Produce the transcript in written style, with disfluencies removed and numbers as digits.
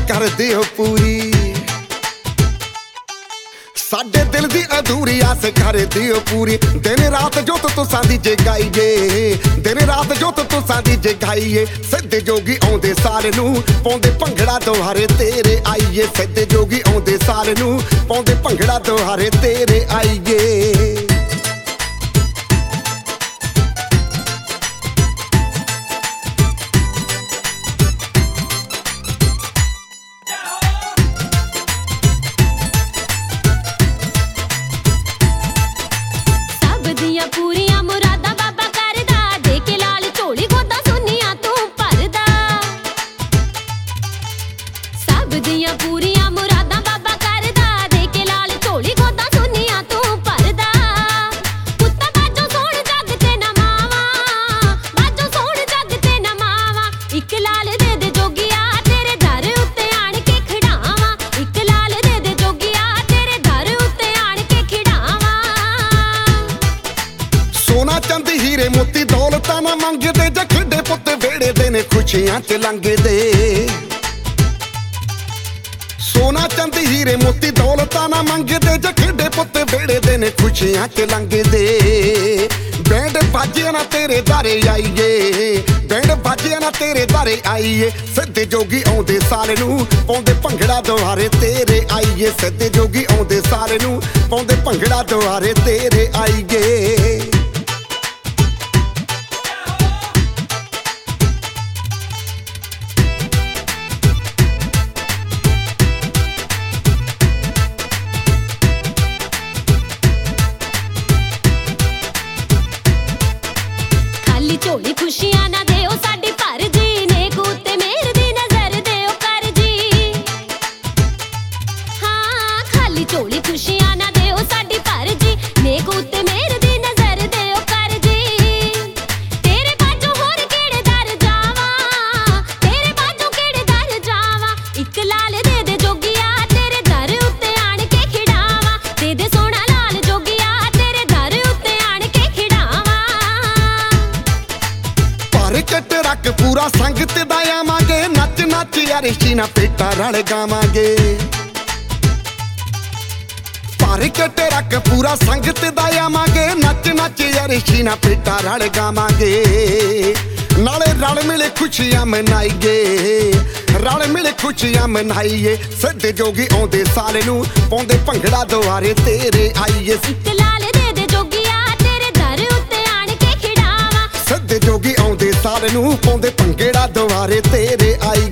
कर दिओ पूरी साडे दिल दी अधूरी आस कर दिओ पूरी दिन रात जोत तुसां दी जगाईए दिन रात जोत तुसां दी जगाईए सिद्धे जोगी आउंदे सारे नूं पाउंदे भंगड़ा दुहारे तेरे आईए सिद्धे जोगी आउंदे सारे नूं पाउंदे भंगड़ा दुहारे तेरे आईए पूरियां मुरादा बाबा करदा दे के लाल झोली गोदा सुनिया तू भरदा सब दियां पूरियां मुरादा बाबा करदा दे के लाल झोली गोदा सुनिया तू भरदा पुत्ता बाजो सोण जग ते ना मावा बाजो सोण जग ते ना मावा इक लाल दे दे जोगिया तेरे दर उत्ते आण के खड़ावा इक लाल दे दे जोगिया तेरे दर उत्ते आण के खड़ावा सोना चंद हीरे मोती दौलतां ना मंगदे जखड़े पुत्त वेड़े दे ने खुशियां च लंघदे सोना चंद हीरे मोती दौलतां ना मंगदे जखड़े पुत्त वेड़े दे ने खुशियां च लंघदे बैंड बाजिया ना तेरे दारे आईए बैंड बाजिया ना तेरे दारे आईए सिद्धे जोगी आउंदे सारे नूं पाउंदे भंगड़ा दुहारे तेरे आईए सिद्धे जोगी आउंदे सारे नूं पाउंदे भंगड़ा दुहारे तेरे आईए झोली खुशियां ना देओ साडी भर जी नेक उत्ते मेहर दी नजर देओ कर जी हाँ खाली झोली खुशियां ना देओ साडी भर जी नेक उत्ते मेहर दी नजर देओ कर जी तेरे बाजों होर केड़े दर जावा तेरे बाजों केड़े दर जावा इक लाल दे दे जोगिया तेरे दर उत्ते आण के खिड़ावा दे दे सोना लाल जोगिया तेरे दर उत्ते आण के खिड़ावा कट रख पूरा संगत दा आवांगे नच नच यार शीना पेटा रल गावांगे पर कट रख पूरा संगत दा आवांगे नच नच यार शीना पेटा रल गावांगे नाले रल मिले खुशियां मनाईए रल मिले खुशियां मनाईए सिद्धे जोगी आउंदे सारे नूं पाउंदे भंगड़ा दुहारे तेरे आईए इक लाल दे दे जोगिया तेरे दर उत्ते आण के खिड़ावा सिद्धे जोगी आउंदे सारे नूं पाउंदे भंगड़ा दुहारे तेरे आई